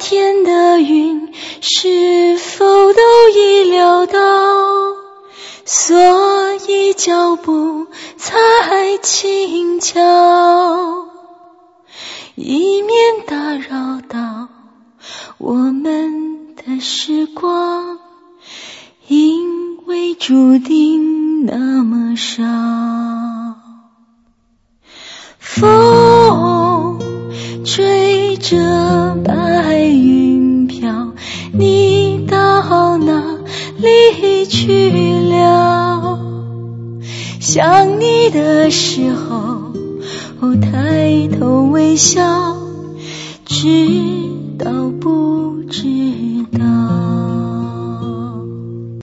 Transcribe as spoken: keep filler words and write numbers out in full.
天的云是否都已料到，所以脚步才轻巧，以免打扰到我们的时光，因为注定那么少。风吹着白云飘，你到哪里去了？想你的时候抬头微笑，知道不知道？